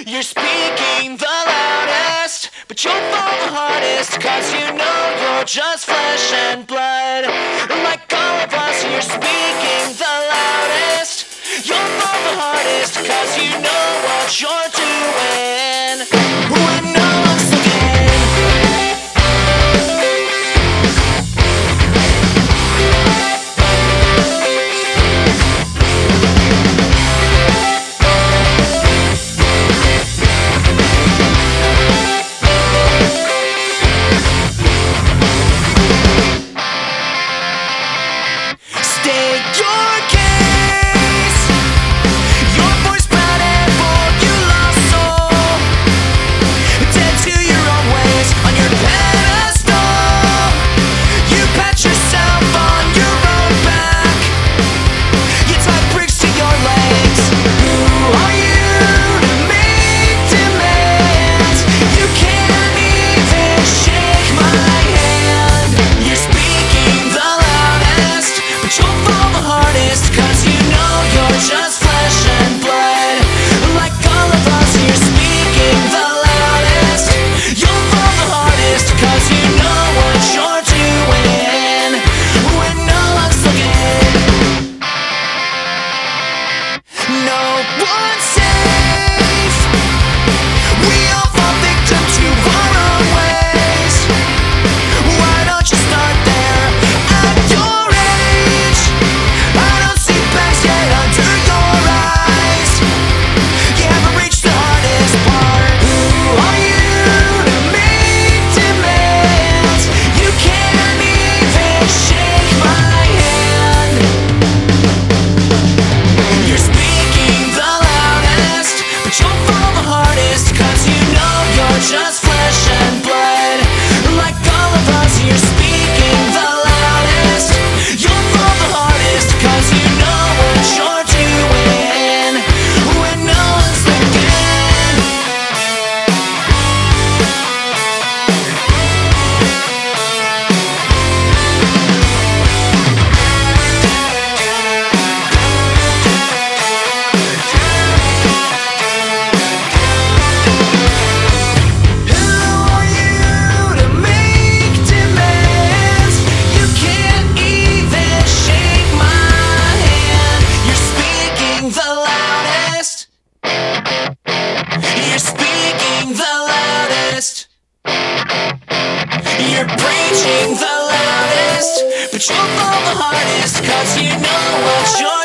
You're speaking the loudest, but you'll fall the hardest, 'cause you know you're just flesh and blood. Like all of us, you're speaking the loudest. You'll fall the hardest, 'cause you know what you're doing when no one's looking. You're preaching the loudest, but you'll fall the hardest, 'cause you know what you're